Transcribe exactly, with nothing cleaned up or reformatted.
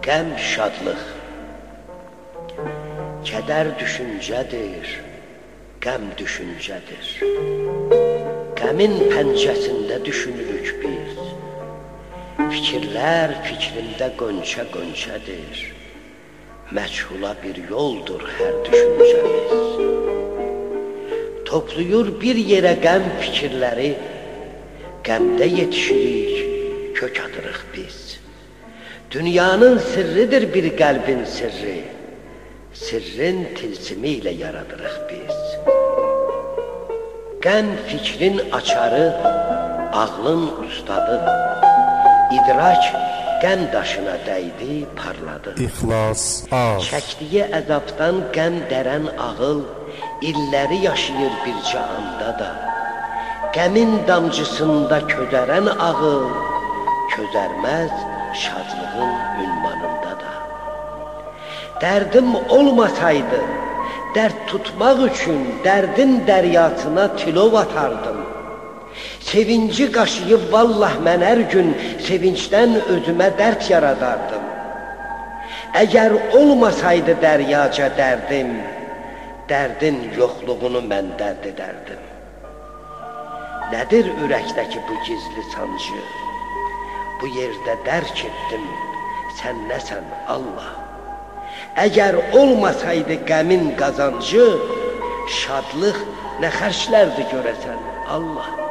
qəm şadlıq. Kədər düşüncədir, qəm düşüncədir. Qəmin pəncəsində düşünürük biz. Fikirlər fikrimdə qönçə qönçədir. Məchula bir yoldur hər düşüncəmiz. Topluyur bir yerə qəm fikirləri, qəmdə yetişirik, kök atırıq biz. Dünyanın sirridir bir qəlbin sirri, sirrin tilsimi ilə yaradırıq biz. Qəm fikrin açarı, ağlın ustadı, idrak qəm daşına dəydi, parladı. İxlas az. Çəkdiyi əzabdan qəm dərən ağıl, illəri yaşayır bircə anda da. Qəmin damcısında közərən ağıl, közərməz şadlığın ünvanında da. Dərdim olmasaydı, dərd tutmaq üçün dərdin dəryasına tilov atardım. Sevinci qaşıyıb vallah mən hər gün sevincdən özümə dərd yaradardım. Əgər olmasaydı dəryaca dərdim, dərdin yoxluğunu mən dərd edərdim. Nədir ürəkdəki bu gizli sancı? Bu yerdə dərk etdim, sən nəsən Allah? Əgər olmasaydı qəmin qazancı, şadlıq nə xərclərdi görəsən Allah?